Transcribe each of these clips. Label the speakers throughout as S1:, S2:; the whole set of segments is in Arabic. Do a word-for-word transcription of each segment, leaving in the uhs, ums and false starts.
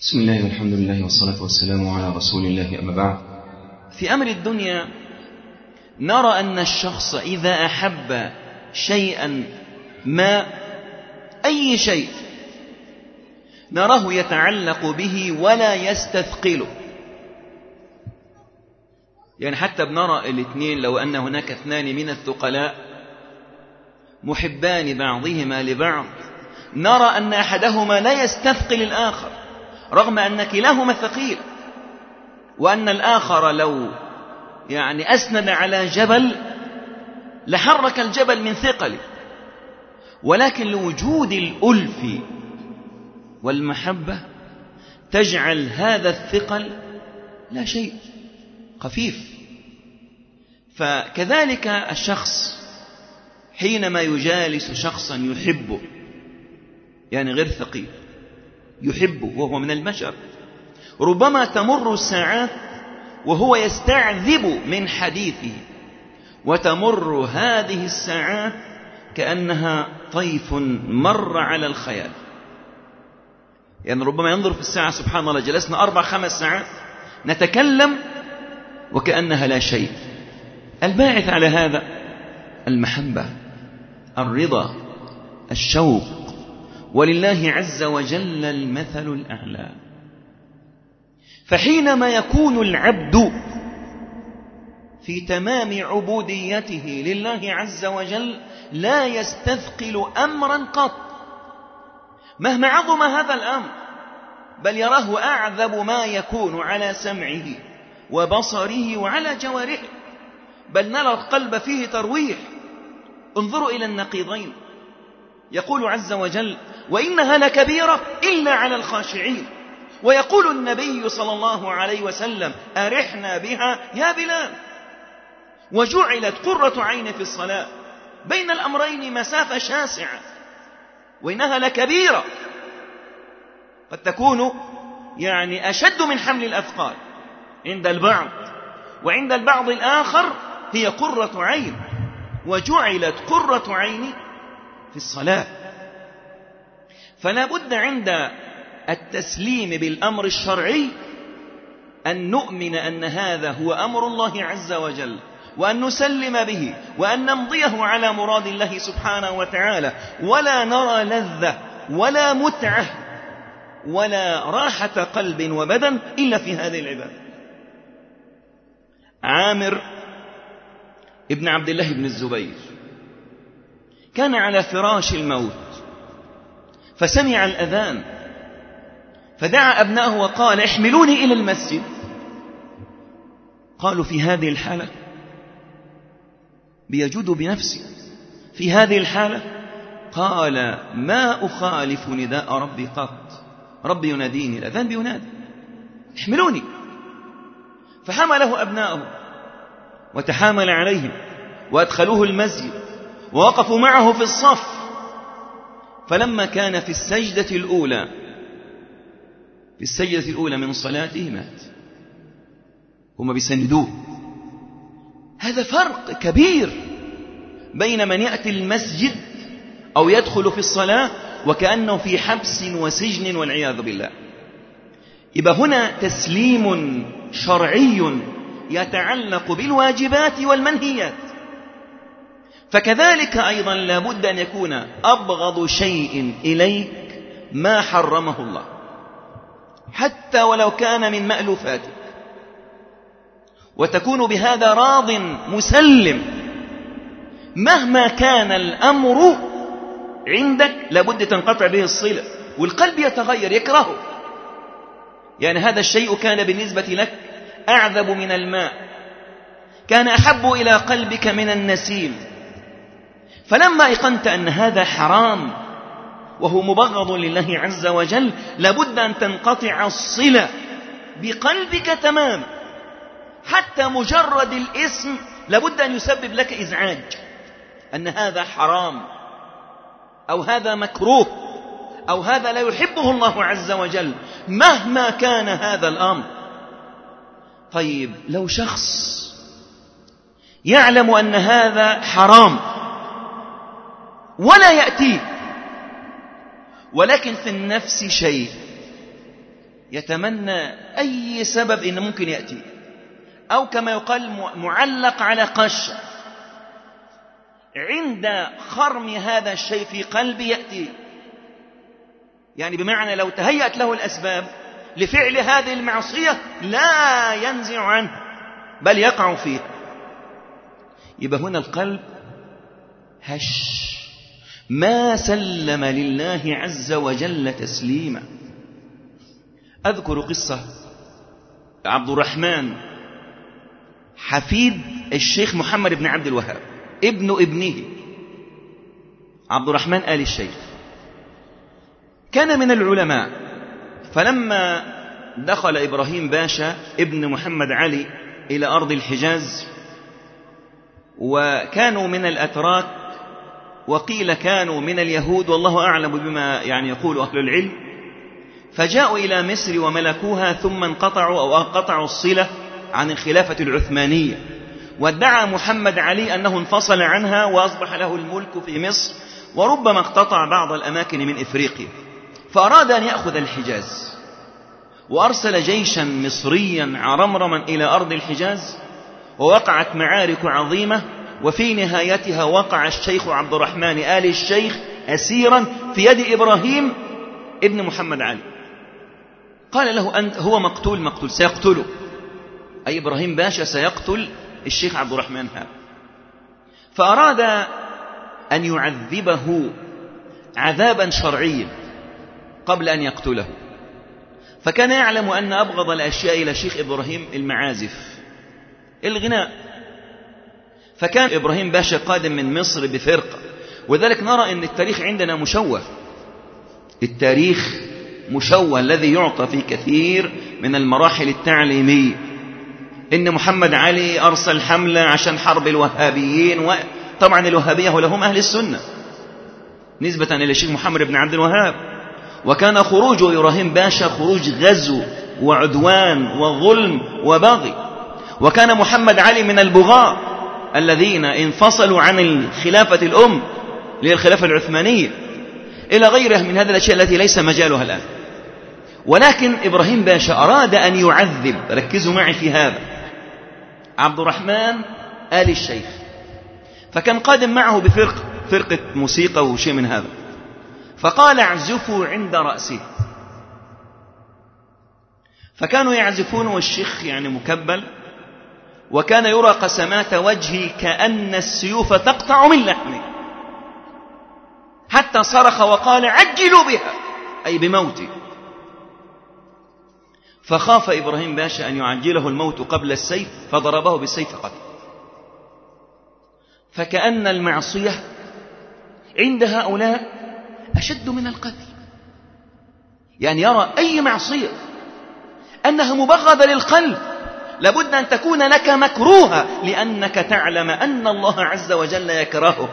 S1: بسم الله والحمد لله والصلاة والسلام على رسول الله، أما بعد.
S2: في أمر الدنيا نرى أن الشخص إذا أحب شيئا ما، أي شيء، نراه يتعلق به ولا يستثقله. يعني حتى بنرى الاثنين، لو أن هناك اثنان من الثقلاء محبان بعضهما لبعض، نرى أن أحدهما لا يستثقل الآخر رغم أن كلاهما ثقيل، وأن الآخر لو يعني أسند على جبل لحرك الجبل من ثقله، ولكن لوجود الألف والمحبة تجعل هذا الثقل لا شيء، خفيف. فكذلك الشخص حينما يجالس شخصا يحبه، يعني غير ثقيل، يحبه وهو من البشر، ربما تمر الساعات وهو يستعذب من حديثه، وتمر هذه الساعات كأنها طيف مر على الخيال. يعني ربما ينظر في الساعة، سبحان الله، جلسنا أربع خمس ساعات نتكلم وكأنها لا شيء. الباعث على هذا المحبة، الرضا، الشوق، ولله عز وجل المثل الأعلى. فحينما يكون العبد في تمام عبوديته لله عز وجل لا يستثقل أمرا قط مهما عظم هذا الأمر، بل يراه أعذب ما يكون على سمعه وبصره وعلى جوارحه، بل نرى القلب فيه ترويح. انظروا إلى النقيضين، يقول عز وجل: وإنها لكبيرة إلا على الخاشعين. ويقول النبي صلى الله عليه وسلم: أرحنا بها يا بلال. وجعلت قرة عين في الصلاة. بين الأمرين مسافة شاسعة. وإنها لكبيرة، قد تكون يعني أشد من حمل الأثقال عند البعض، وعند البعض الآخر هي قرة عين. وجعلت قرة عين في الصلاة. فلا بد عند التسليم بالأمر الشرعي أن نؤمن أن هذا هو أمر الله عز وجل، وأن نسلم به، وأن نمضيه على مراد الله سبحانه وتعالى، ولا نرى لذة ولا متعة ولا راحة قلب وبدن إلا في هذه العبادة. عامر ابن عبد الله بن الزبير كان على فراش الموت، فسمع الأذان فدعا أبنائه وقال: احملوني إلى المسجد. قالوا: في هذه الحالة؟ بيجود بنفسه في هذه الحالة؟ قال: ما أخالف نداء ربي قط، ربي يناديني، الأذان بينادي، احملوني. فحمله أبنائه وتحامل عليهم وأدخلوه المسجد ووقفوا معه في الصف. فلما كان في السجدة الأولى في السجدة الأولى من صلاته مات. هم بيسندوه. هذا فرق كبير بين من يأتي المسجد أو يدخل في الصلاة وكأنه في حبس وسجن والعياذ بالله. يبقى هنا تسليم شرعي يتعلق بالواجبات والمنهيات. فكذلك أيضا لا بد أن يكون أبغض شيء إليك ما حرمه الله، حتى ولو كان من مألوفاتك، وتكون بهذا راض مسلم. مهما كان الأمر عندك لابد تنقطع به الصلة، والقلب يتغير يكرهه. يعني هذا الشيء كان بالنسبة لك أعذب من الماء، كان أحب إلى قلبك من النسيم، فلما أيقنت أن هذا حرام وهو مبغض لله عز وجل لابد أن تنقطع الصلة بقلبك تمام. حتى مجرد الاسم لابد أن يسبب لك إزعاج، أن هذا حرام أو هذا مكروه أو هذا لا يحبه الله عز وجل، مهما كان هذا الأمر. طيب لو شخص يعلم أن هذا حرام ولا يأتيه، ولكن في النفس شيء يتمنى أي سبب إن ممكن يأتي، أو كما يقال معلق على قش، عند خرم هذا الشيء في قلبي يأتي، يعني بمعنى لو تهيأت له الأسباب لفعل هذه المعصية لا ينزع عنها بل يقع فيها. يبقى هنا القلب هش، ما سلم لله عز وجل تسليما. أذكر قصة عبد الرحمن حفيد الشيخ محمد بن عبد الوهاب ابن ابنه عبد الرحمن آل الشيخ، كان من العلماء. فلما دخل إبراهيم باشا ابن محمد علي إلى أرض الحجاز، وكانوا من الأتراك وقيل كانوا من اليهود، والله أعلم بما يعني يقول أهل العلم، فجاءوا إلى مصر وملكوها، ثم انقطعوا أو انقطعوا الصلة عن الخلافة العثمانية، وادعى محمد علي أنه انفصل عنها وأصبح له الملك في مصر، وربما اقتطع بعض الأماكن من إفريقيا، فأراد أن يأخذ الحجاز، وأرسل جيشا مصريا عرمرما إلى أرض الحجاز، ووقعت معارك عظيمة، وفي نهايتها وقع الشيخ عبد الرحمن آل الشيخ أسيرا في يد إبراهيم ابن محمد علي. قال له أنت هو مقتول مقتول سيقتله، أي إبراهيم باشا سيقتل الشيخ عبد الرحمن هذا. فأراد أن يعذبه عذابا شرعيا قبل أن يقتله، فكان يعلم أن أبغض الأشياء إلى شيخ إبراهيم المعازف، الغناء. فكان إبراهيم باشا قادم من مصر بفرقة، وذلك نرى أن التاريخ عندنا مشوه، التاريخ مشوه الذي يعطى في كثير من المراحل التعليمية. إن محمد علي أرسل حملة عشان حرب الوهابيين، وطبعا الوهابية لهم أهل السنة نسبة إلى الشيخ محمد بن عبد الوهاب، وكان خروج إبراهيم باشا خروج غزو وعدوان وظلم وبغي، وكان محمد علي من البغاة الذين انفصلوا عن الخلافة الأم للخلافة العثمانية، إلى غيرها من هذه الأشياء التي ليس مجالها الآن. ولكن إبراهيم باشا أراد أن يعذب، ركزوا معي في هذا، عبد الرحمن آل الشيخ، فكان قادم معه بفرقة فرقة موسيقى وشيء من هذا، فقال اعزفوا عند رأسه، فكانوا يعزفون والشيخ يعني مكبل، وكان يرى قسمات وجهه كأن السيوف تقطع من لحمه، حتى صرخ وقال عجلوا بها، أي بموته. فخاف إبراهيم باشا أن يعجله الموت قبل السيف، فضربه بالسيف قتل. فكأن المعصية عند هؤلاء أشد من القتل، يعني يرى أي معصية أنها مبغضة للقلب لابد أن تكون لك مكروهة، لأنك تعلم أن الله عز وجل يكرهه.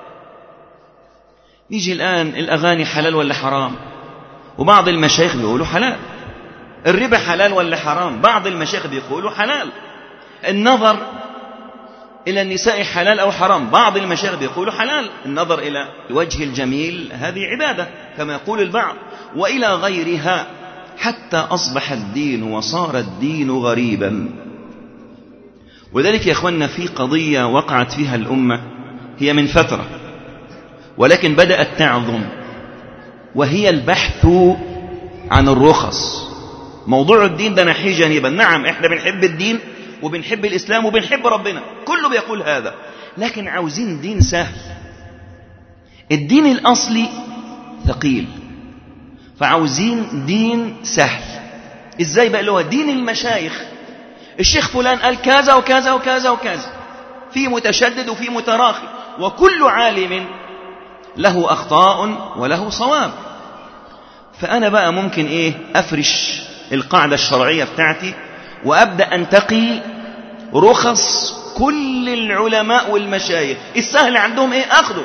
S2: نيجي الآن، الأغاني حلال ولا حرام؟ وبعض المشايخ بيقولوا حلال. الربا حلال ولا حرام؟ بعض المشايخ بيقولوا حلال. النظر إلى النساء حلال أو حرام؟ بعض المشايخ بيقولوا حلال. النظر إلى الوجه الجميل هذه عبادة كما يقول البعض، وإلى غيرها، حتى أصبح الدين وصار الدين غريبا. وذلك يا أخوانا في قضية وقعت فيها الأمة هي من فترة، ولكن بدأت تعظم، وهي البحث عن الرخص. موضوع الدين ده نحي جانبا، نعم احنا بنحب الدين وبنحب الإسلام وبنحب ربنا، كله بيقول هذا، لكن عاوزين دين سهل. الدين الأصلي ثقيل، فعاوزين دين سهل. ازاي بقى؟ اللي هو دين المشايخ، الشيخ فلان قال كذا وكذا وكذا وكذا، في متشدد وفي متراخي، وكل عالم له أخطاء وله صواب. فأنا بقى ممكن إيه أفرش القاعدة الشرعية بتاعتي، وأبدأ أنتقي رخص كل العلماء والمشايخ، السهل عندهم إيه أخذه،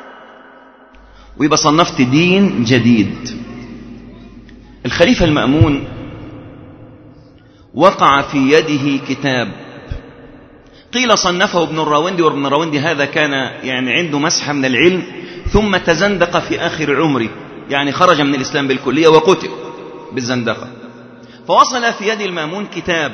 S2: ويبقى صنفت دين جديد. الخليفة المأمون وقع في يده كتاب قيل صنفه ابن الراوندي، وابن الراوندي هذا كان يعني عنده مسحة من العلم، ثم تزندق في آخر عمره، يعني خرج من الإسلام بالكلية وقتل بالزندقة. فوصل في يد المأمون كتاب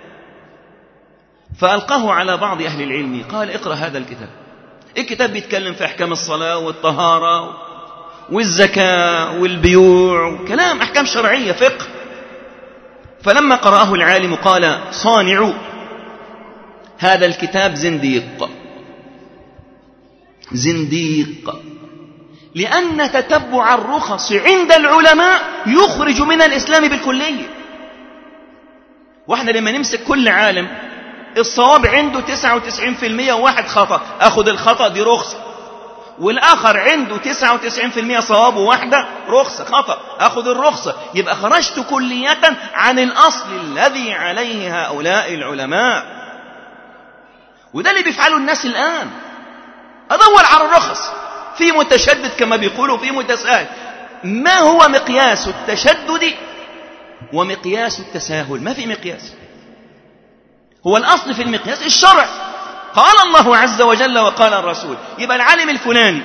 S2: فألقاه على بعض أهل العلم، قال اقرأ هذا الكتاب. الكتاب بيتكلم في أحكام الصلاة والطهارة والزكاة والبيوع، كلام أحكام شرعية فقه. فلما قرأه العالم قال صانع هذا الكتاب زنديق زنديق، لأن تتبع الرخص عند العلماء يخرج من الإسلام بالكلية. واحنا لما نمسك كل عالم الصواب عنده تسعة وتسعين بالمئة وواحد خطأ، أخذ الخطأ دي رخصة، والآخر عنده تسعة وتسعين بالمئة صواب وواحدة رخصة خطأ، أخذ الرخصة، يبقى خرجت كلية عن الأصل الذي عليه هؤلاء العلماء. وده اللي بيفعله الناس الآن، أدور على الرخص، في متشدد كما بيقولوا في متساهل. ما هو مقياس التشدد ومقياس التساهل؟ ما في مقياس، هو الأصل في المقياس الشرع، قال الله عز وجل وقال الرسول. يبقى العالم الفلاني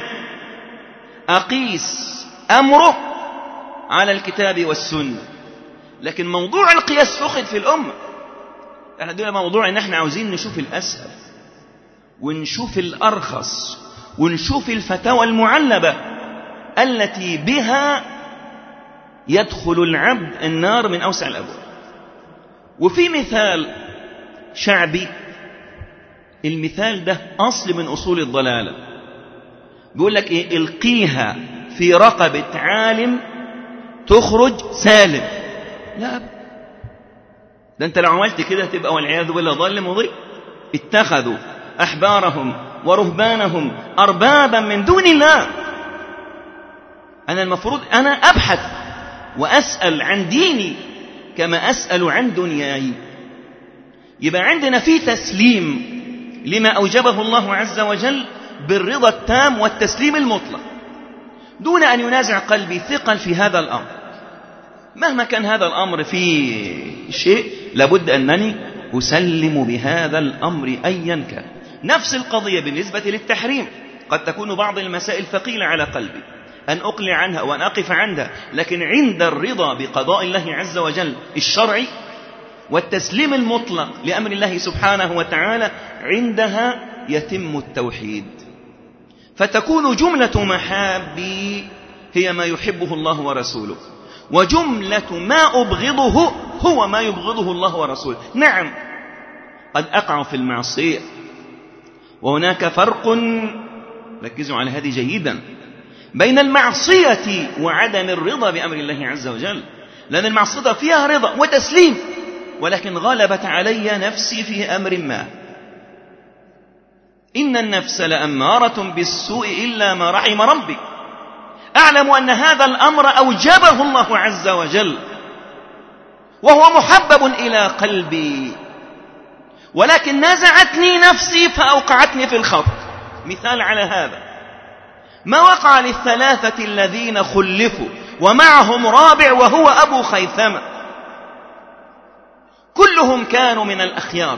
S2: أقيس أمره على الكتاب والسنة، لكن موضوع القياس فقد في الأمة. احنا دول موضوع ان احنا عاوزين نشوف الأسهل ونشوف الأرخص ونشوف الفتاوى المعلبة التي بها يدخل العبد النار من أوسع الأبواب. وفي مثال شعبي، المثال ده أصل من أصول الضلالة، بيقول لك إيه؟ القيها في رقبة عالم تخرج سالم. لا، ده أنت لو عملت كده تبقى والعياذ بالله ضال مضل. اتخذوا أحبارهم ورهبانهم أربابا من دون الله. أنا المفروض أنا أبحث وأسأل عن ديني كما أسأل عن دنياي. يبقى عندنا في تسليم لما أوجبه الله عز وجل بالرضا التام والتسليم المطلق دون أن ينازع قلبي ثقل في هذا الأمر. مهما كان هذا الأمر فيه شيء لابد أنني أسلم بهذا الأمر أيا كان. نفس القضية بالنسبة للتحريم، قد تكون بعض المسائل ثقيلة على قلبي أن أقلع عنها وأن أقف عندها، لكن عند الرضا بقضاء الله عز وجل الشرعي والتسليم المطلق لأمر الله سبحانه وتعالى، عندها يتم التوحيد، فتكون جملة محابي هي ما يحبه الله ورسوله، وجملة ما أبغضه هو ما يبغضه الله ورسوله. نعم قد أقع في المعصية، وهناك فرق، ركزوا على هذه جيدا، بين المعصية وعدم الرضا بأمر الله عز وجل. لأن المعصية فيها رضا وتسليم، ولكن غلبت علي نفسي في أمر ما. إن النفس لأمارة بالسوء إلا ما رحم ربي. أعلم أن هذا الأمر أوجبه الله عز وجل وهو محبب إلى قلبي، ولكن نزعتني نفسي فأوقعتني في الخط. مثال على هذا ما وقع للثلاثة الذين خلفوا ومعهم رابع وهو أبو خيثمة، كلهم كانوا من الأخيار،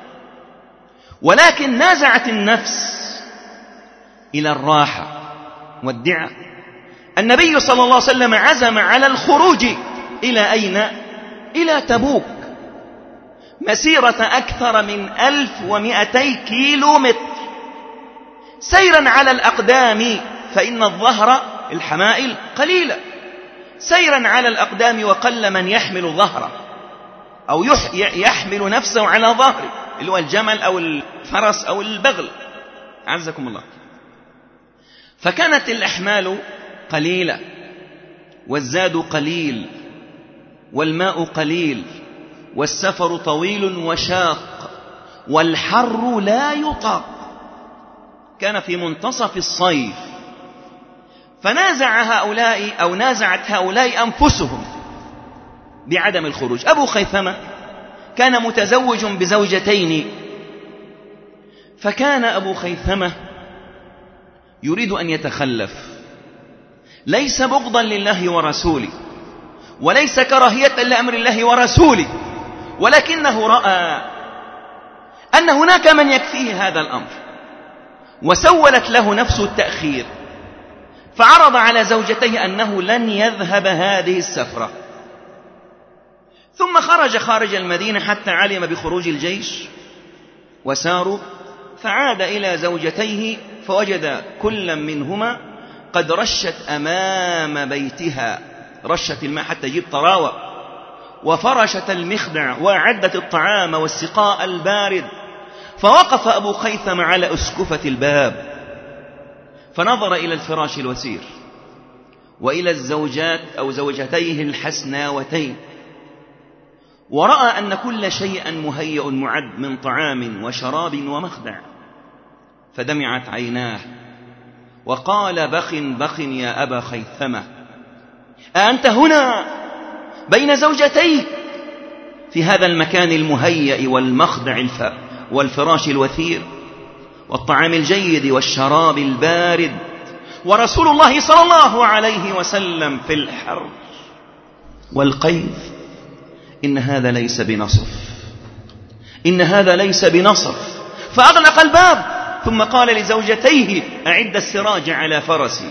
S2: ولكن نازعت النفس إلى الراحة والدعة. النبي صلى الله عليه وسلم عزم على الخروج إلى أين؟ إلى تبوك، مسيرة أكثر من ألف ومئتي كيلو متر، سيرا على الأقدام، فإن الظهر الحمائل قليلة، سيرا على الأقدام، وقل من يحمل ظهره أو يحمل نفسه على ظهره، اللي هو الجمل أو الفرس أو البغل، عزكم الله. فكانت الأحمال قليلة والزاد قليل والماء قليل والسفر طويل وشاق والحر لا يطاق. كان في منتصف الصيف، فنازع هؤلاء أو نازعت هؤلاء أنفسهم بعدم الخروج. أبو خيثمة كان متزوج بزوجتين، فكان أبو خيثمة يريد أن يتخلف، ليس بغضا لله ورسوله وليس كراهية لأمر الله ورسوله، ولكنه رأى أن هناك من يكفيه هذا الأمر، وسولت له نفسه التأخير، فعرض على زوجته أنه لن يذهب هذه السفرة، ثم خرج خارج المدينة حتى علم بخروج الجيش وساروا، فعاد إلى زوجتيه فوجد كل منهما قد رشت أمام بيتها، رشت الماء حتى يجيب طراوة، وفرشت المخدع وأعدت الطعام والسقاء البارد. فوقف أبو خيثمة على أسكفة الباب فنظر إلى الفراش الوسير وإلى الزوجات أو زوجتيه الحسناوتين، ورأى أن كل شيء مهيأ معد من طعام وشراب ومخدع، فدمعت عيناه وقال: بخ بخ يا أبا خيثمة، أأنت هنا بين زوجتيك في هذا المكان المهيأ والمخدع والفراش الوثير والطعام الجيد والشراب البارد، ورسول الله صلى الله عليه وسلم في الحر والقيد؟ إن هذا ليس بنصف، إن هذا ليس بنصف. فأغلق الباب ثم قال لزوجتيه: أعد السراج على فرسي.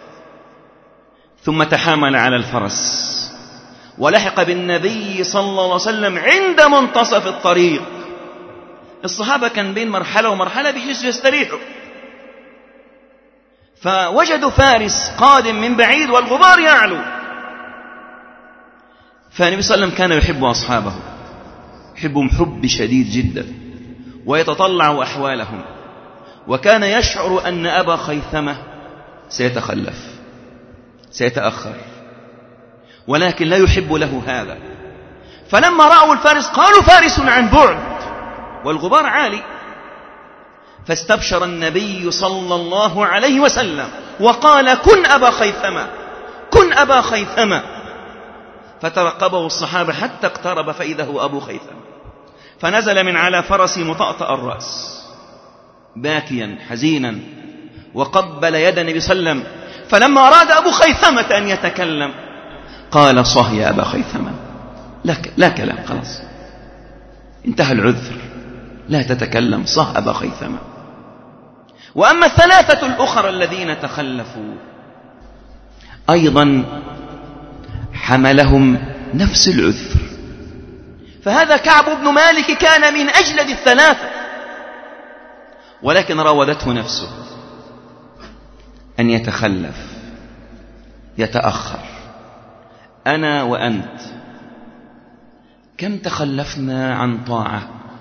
S2: ثم تحامل على الفرس ولحق بالنبي صلى الله عليه وسلم عند منتصف الطريق. الصحابة كان بين مرحلة ومرحلة بيجلسوا يستريحوا، فوجدوا فارس قادم من بعيد والغبار يعلو. فالنبي صلى الله عليه وسلم كان يحب أصحابه، يحبهم حب شديد جدا ويتطلع أحوالهم، وكان يشعر أن أبا خيثمة سيتخلف سيتأخر، ولكن لا يحب له هذا. فلما رأوا الفارس قالوا: فارس عن بعد، والغبار عالي. فاستبشر النبي صلى الله عليه وسلم وقال: كن أبا خيثمة، كن أبا خيثمة. فترقبه الصحابة حتى اقترب فإذا هو أبو خيثمة، فنزل من على فرسه مطأطأ الرأس باكيا حزينا، وقبل يد النبي صلى الله عليه وسلم. فلما أراد أبو خيثمة أن يتكلم قال: صه يا أبا خيثمة، لا, لا كلام، خلاص انتهى العذر، لا تتكلم، صه أبا خيثمة. وأما الثلاثة الأخرى الذين تخلفوا أيضا حملهم نفس العذر. فهذا كعب بن مالك كان من أجلد الثلاثة، ولكن راودته نفسه أن يتخلف يتأخر. أنا وأنت كم تخلفنا عن طاعة،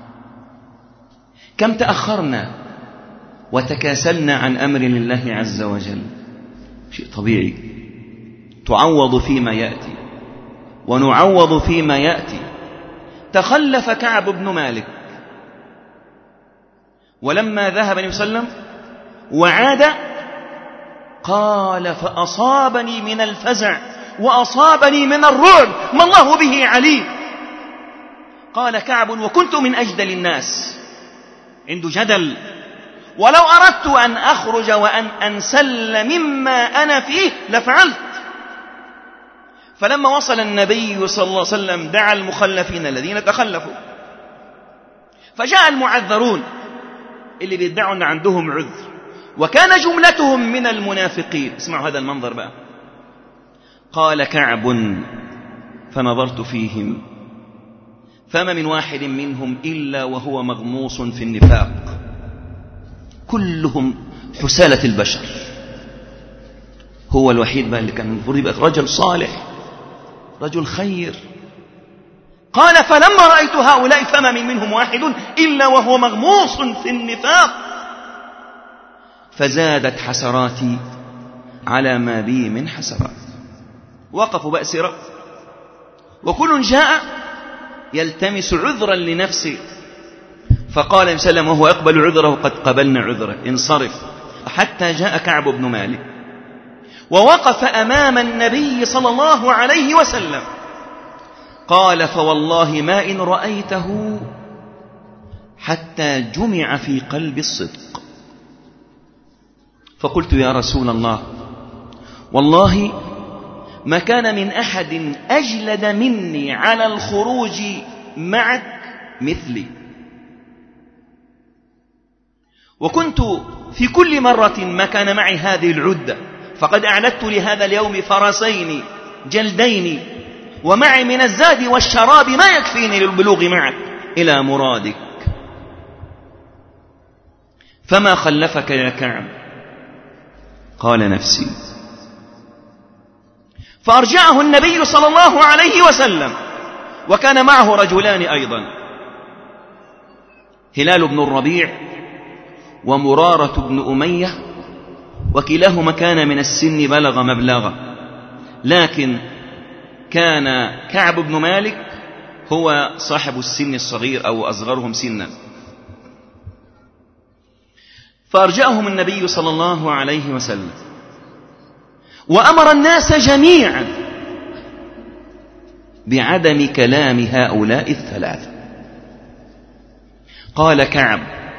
S2: كم تأخرنا وتكاسلنا عن أمر لله عز وجل. شيء طبيعي، تعوض فيما يأتي ونعوض فيما يأتي. تخلف كعب بن مالك، ولما ذهب النبي صلى الله عليه وسلم وعاد قال: فأصابني من الفزع وأصابني من الرعب ما الله به عليم. قال كعب: وكنت من أجدل الناس، عنده جدل، ولو أردت أن أخرج وأن أنسل مما أنا فيه لفعلت. فلما وصل النبي صلى الله عليه وسلم دعا المخلفين الذين تخلفوا، فجاء المعذرون اللي بيدعوا أن عندهم عذر، وكان جملتهم من المنافقين. اسمعوا هذا المنظر بقى. قال كعب: فنظرت فيهم فما من واحد منهم إلا وهو مغموص في النفاق، كلهم حسالة البشر، هو الوحيد بقى اللي كان المفروض يبقى رجل صالح، رجل خير. قال: فلما رأيت هؤلاء فما من منهم واحد إلا وهو مغموص في النفاق، فزادت حسراتي على ما بي من حسرات. وقفوا بأسرة، وكل جاء يلتمس عذرا لنفسه. فقال النبي صلى الله عليه وسلم وهو يقبل عذره: قد قبلنا عذره، انصرف. حتى جاء كعب بن مالك ووقف أمام النبي صلى الله عليه وسلم. قال: فوالله ما إن رأيته حتى جمع في قلب الصدق. فقلت: يا رسول الله، والله ما كان من أحد أجلد مني على الخروج معك مثلي، وكنت في كل مرة ما كان معي هذه العدة، فقد أعددت لهذا اليوم فرسين جلدين، ومعي من الزاد والشراب ما يكفيني للبلوغ معك إلى مرادك. فما خلفك يا كعب؟ قال نفسي. فأرجعه النبي صلى الله عليه وسلم، وكان معه رجلان أيضا، هلال بن الربيع ومرارة بن أمية، وكلاهما كان من السن بلغ مبلغه، لكن كان كعب بن مالك هو صاحب السن الصغير أو أصغرهم سنا. فأرجعهم النبي صلى الله عليه وسلم وأمر الناس جميعا بعدم كلام هؤلاء الثلاثة. قال كعب: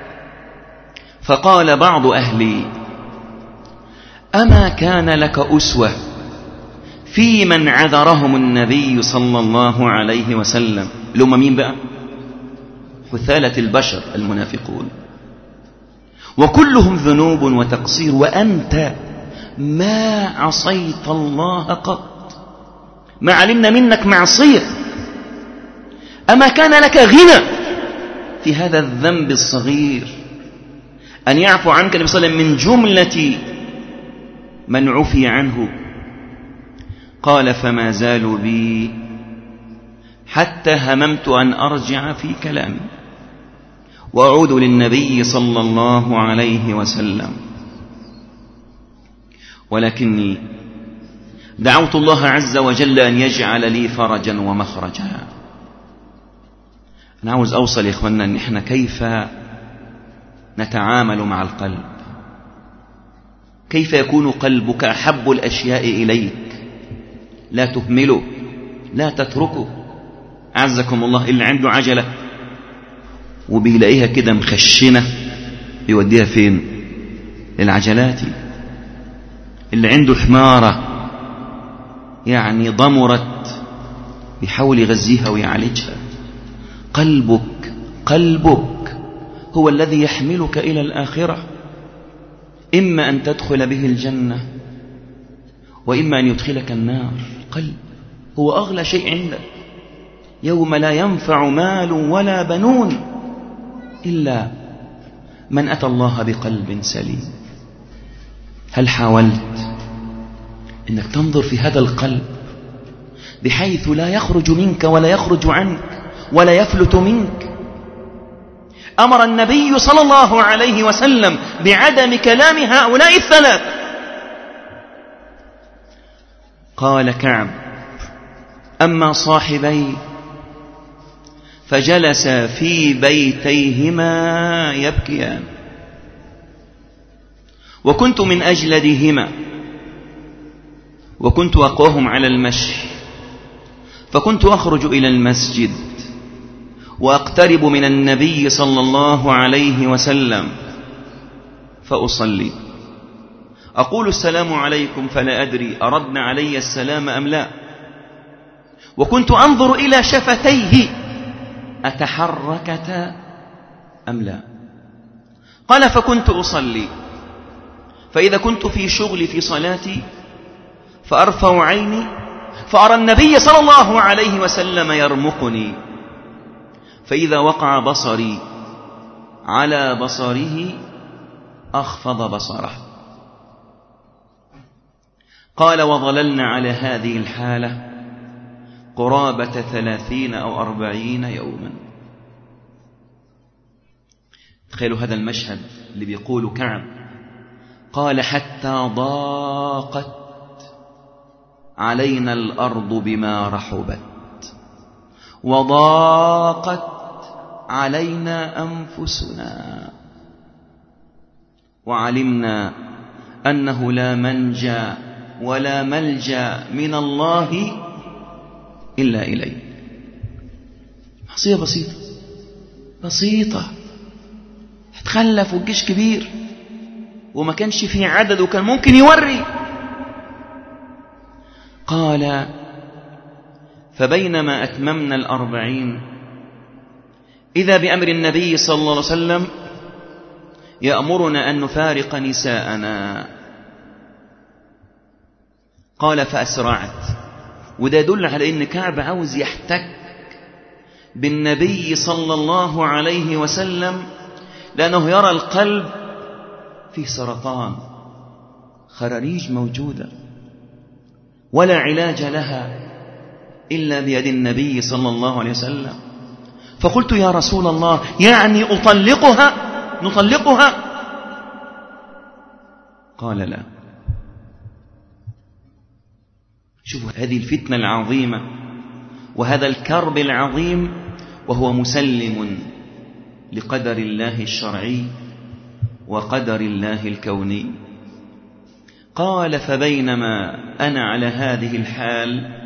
S2: فقال بعض أهلي: أما كان لك أسوة في من عذرهم النبي صلى الله عليه وسلم؟ لهم مين بقى؟ حثالة البشر المنافقون، وكلهم ذنوب وتقصير، وأنت ما عصيت الله قط، ما علمنا منك معصية. أما كان لك غنى في هذا الذنب الصغير أن يعفو عنك النبي صلى الله عليه وسلم من جملة من عفي عنه؟ قال: فما زالوا بي حتى هممت أن أرجع في كلامي وأعود للنبي صلى الله عليه وسلم، ولكني دعوت الله عز وجل أن يجعل لي فرجا ومخرجا. أنا عاوز أوصل يا إخواننا أن إحنا كيف نتعامل مع القلب، كيف يكون قلبك أحب الأشياء إليك، لا تهمله، لا تتركه. عزكم الله، اللي عنده عجلة وبيلاقيها كده مخشنة بيوديها فين؟ للعجلات. اللي عنده حمارة يعني ضمرت بيحاول يغذيها ويعالجها. قلبك قلبك هو الذي يحملك إلى الآخرة، إما أن تدخل به الجنة وإما أن يدخلك النار. قلب هو أغلى شيء عندك، يوم لا ينفع مال ولا بنون إلا من أتى الله بقلب سليم. هل حاولت أنك تنظر في هذا القلب بحيث لا يخرج منك ولا يخرج عنك ولا يفلت منك؟ أمر النبي صلى الله عليه وسلم بعدم كلام هؤلاء الثلاث. قال كعب: أما صاحبي فجلس في بيتيهما يبكيان، وكنت من أجلدهما، وكنت أقواهم على المشي، فكنت أخرج إلى المسجد وأقترب من النبي صلى الله عليه وسلم فأصلي، أقول: السلام عليكم، فلا أدري أردنا علي السلام أم لا، وكنت أنظر إلى شفتيه أتحركتا أم لا. قال: فكنت أصلي، فإذا كنت في شغلي في صلاتي فأرفع عيني فأرى النبي صلى الله عليه وسلم يرمقني، فإذا وقع بصري على بصره أخفض بصره. قال: وظللنا على هذه الحالة قرابة ثلاثين أو أربعين يوما. تخيلوا هذا المشهد اللي بيقوله كعب. قال: حتى ضاقت علينا الأرض بما رحبت، وضاقت علينا أنفسنا، وعلمنا أنه لا منجا ولا ملجا من الله إلا إليه. معصية بسيطة بسيطة، هتخلف والجيش كبير وما كانش فيه عدد وكان ممكن يوري. قال: فبينما أتممنا الأربعين إذا بأمر النبي صلى الله عليه وسلم يأمرنا أن نفارق نساءنا. قال: فأسرعت وده يدل على ان كعب عاوز يحتك بالنبي صلى الله عليه وسلم، لأنه يرى القلب فيه سرطان، خراريج موجودة ولا علاج لها إلا بيد النبي صلى الله عليه وسلم. فقلت يا رسول الله يعني أطلقها نطلقها؟ قال لا. شوفوا هذه الفتنة العظيمة وهذا الكرب العظيم، وهو مسلم لقدر الله الشرعي وقدر الله الكوني. قال فبينما أنا على هذه الحال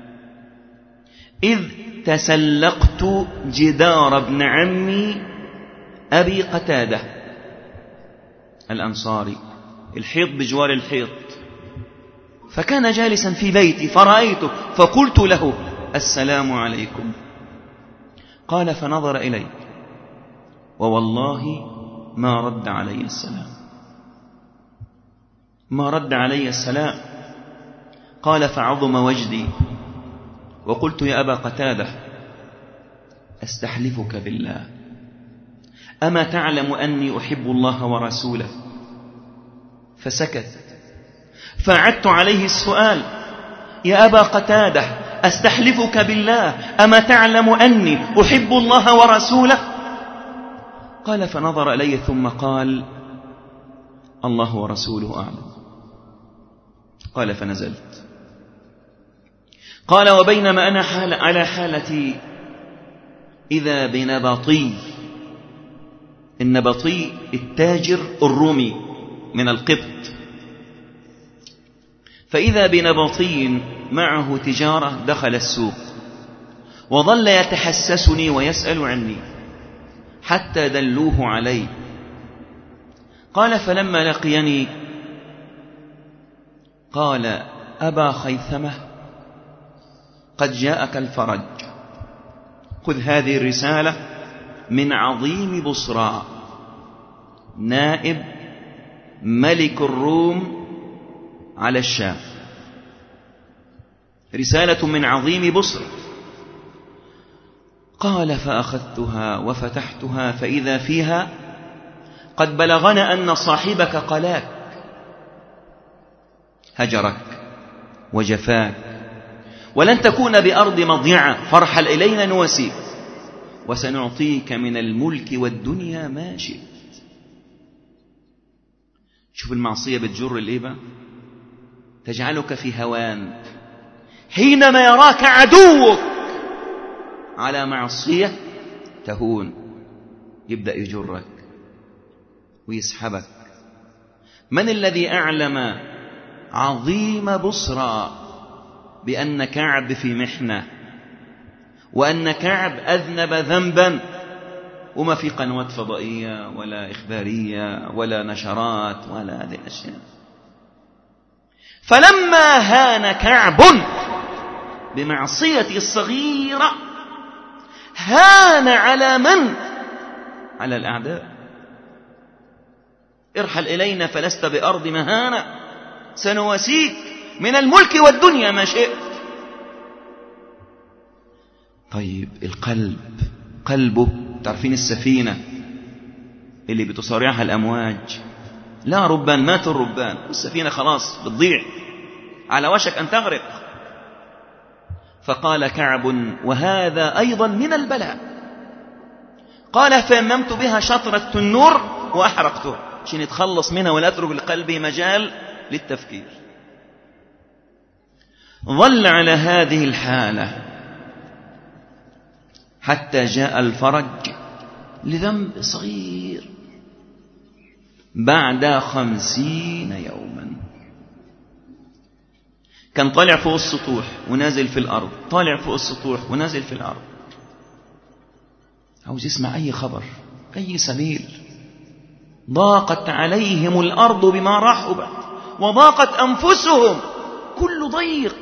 S2: إذ تسلقت جدار ابن عمي أبي قتادة الأنصاري، الحيط بجوار الحيط، فكان جالسا في بيتي فرأيته فقلت له السلام عليكم. قال فنظر إلي ووالله ما رد علي السلام، ما رد علي السلام. قال فعظم وجدي وقلت يا أبا قتادة أستحلفك بالله أما تعلم أني أحب الله ورسوله؟ فسكت. فعدت عليه السؤال يا أبا قتادة أستحلفك بالله أما تعلم أني أحب الله ورسوله؟ قال فنظر إلي ثم قال الله ورسوله أعلم. قال فنزلت. قال وبينما أنا حال على حالتي إذا بنبطي، النبطي التاجر الرومي من القبط، فإذا بنبطي معه تجارة دخل السوق وظل يتحسسني ويسأل عني حتى دلوه علي. قال فلما لقيني قال أبا خيثمة قد جاءك الفرج، خذ هذه الرسالة من عظيم بصرى نائب ملك الروم على الشام، رسالة من عظيم بصر. قال فأخذتها وفتحتها فإذا فيها قد بلغنا أن صاحبك قلاك، هجرك وجفاك، ولن تكون بأرض مضيعة، فارحل إلينا نواسيك وسنعطيك من الملك والدنيا ما شئت. شوف المعصية بتجر الإبا، تجعلك في هوان. حينما يراك عدوك على معصية تهون، يبدأ يجرك ويسحبك. من الذي أعلم عظيم بصرى بأن كعب في محنة وأن كعب أذنب ذنبا، وما في قنوات فضائية ولا إخبارية ولا نشرات ولا هذه الأشياء. فلما هان كعب بمعصية الصغيرة هان على من؟ على الأعداء. ارحل إلينا فلست بأرض مهانة، سنواسيك من الملك والدنيا ما شئت. طيب القلب، قلبه تعرفين السفينة اللي بتصارعها الأمواج، لا ربان، مات الربان والسفينة خلاص بتضيع على وشك أن تغرق. فقال كعب وهذا أيضا من البلاء. قال فيممت بها شطر التنور وأحرقته عشان يتخلص منها ولا أترك لقلبي مجال للتفكير. ظل على هذه الحالة حتى جاء الفرج لذنب صغير بعد خمسين يوما. كان طالع فوق السطوح ونازل في الأرض، طالع فوق السطوح ونازل في الأرض، عاوز يسمع أي خبر، أي سبيل. ضاقت عليهم الأرض بما رحبت وضاقت أنفسهم، كل ضيق.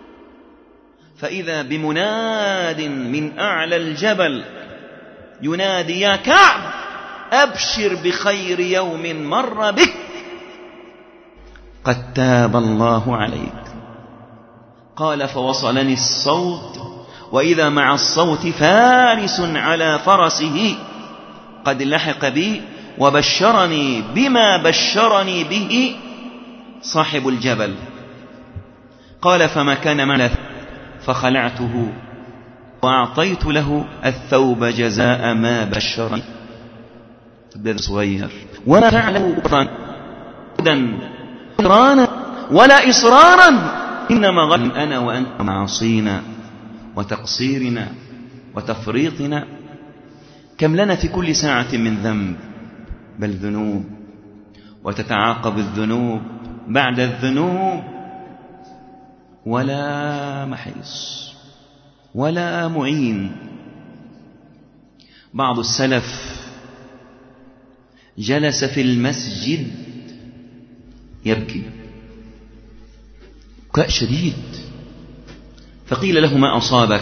S2: فإذا بمناد من أعلى الجبل ينادي يا كعب أبشر بخير يوم مر بك قد تاب الله عليك قال فوصلني الصوت وإذا مع الصوت فارس على فرسه قد لحق بي وبشرني بما بشرني به صاحب الجبل. قال فما كان معنا فخلعته وأعطيت له الثوب جزاء ما بشرني. صغير ولا فعله إصرارا ولا إصرارا إنما غلب أنا وأنت معاصينا وتقصيرنا وتفريطنا. كم لنا في كل ساعة من ذنب، بل ذنوب، وتتعاقب الذنوب بعد الذنوب ولا محيص ولا معين. بعض السلف جلس في المسجد يبكي بكاء شديد، فقيل له ما أصابك؟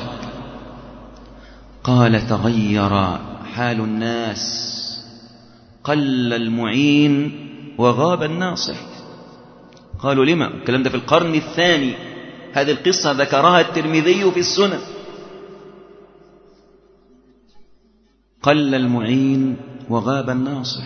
S2: قال تغير حال الناس، قل المعين وغاب الناصح. قالوا لما؟ الكلام ده في القرن الثاني، هذه القصة ذكرها الترمذي في السنن. قل المعين وغاب الناصح.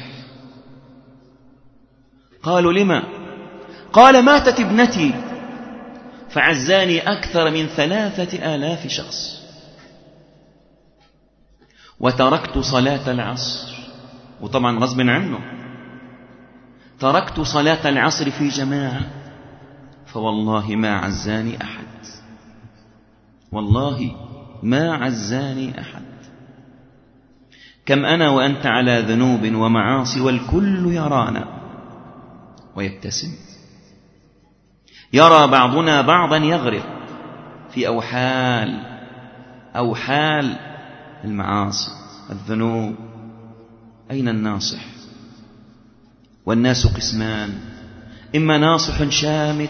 S2: قالوا لما؟ قال ماتت ابنتي فعزاني أكثر من ثلاثة آلاف شخص، وتركت صلاة العصر، وطبعا غصب عنه تركت صلاة العصر في جماعة، فوالله ما عزاني أحد، والله ما عزاني أحد. كم أنا وأنت على ذنوب ومعاصي والكل يرانا ويبتسم. يرى بعضنا بعضا يغرق في أوحال أوحال المعاصي الذنوب. أين الناصح؟ والناس قسمان، إما ناصح شامت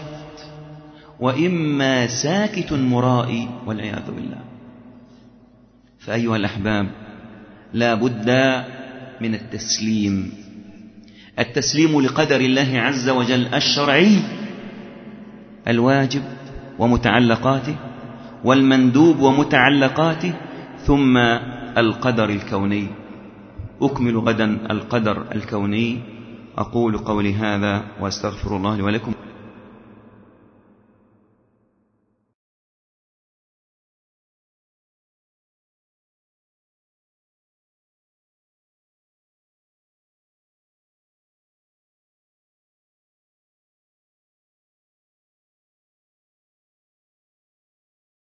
S2: وإما ساكت مرائي والعياذ بالله. فأيها الأحباب، لا بد من التسليم، التسليم لقدر الله عز وجل الشرعي الواجب ومتعلقاته، والمندوب ومتعلقاته، ثم القدر الكوني. أكمل غدا القدر الكوني. أقول قولي هذا وأستغفر الله لي ولكم.